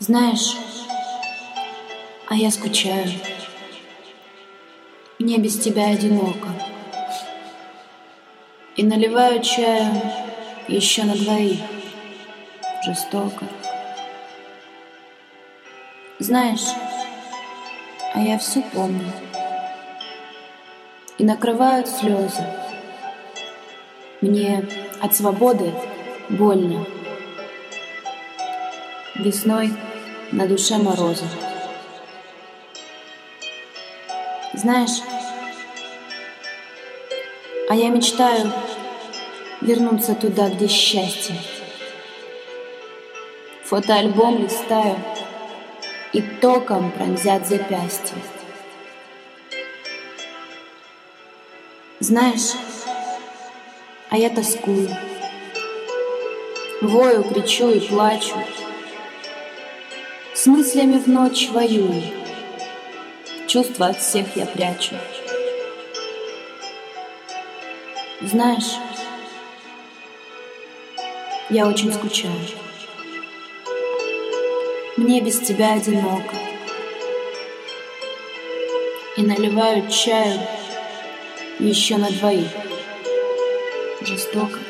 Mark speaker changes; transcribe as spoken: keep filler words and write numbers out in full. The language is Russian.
Speaker 1: Знаешь, а я скучаю. Мне без тебя одиноко. И наливаю чаю еще на двоих. Жестоко. Знаешь, а я все помню. И накрывают слезы. Мне от свободы больно. Весной на душе морозы. Знаешь, а я мечтаю вернуться туда, где счастье. Фотоальбом листаю, и током пронзят запястья. Знаешь, а я тоскую. Вою, кричу и плачу. С мыслями в ночь воюю. Чувства от всех я прячу. Знаешь, я очень скучаю. Мне без тебя одиноко. И наливаю чаю еще на двоих. Жестоко.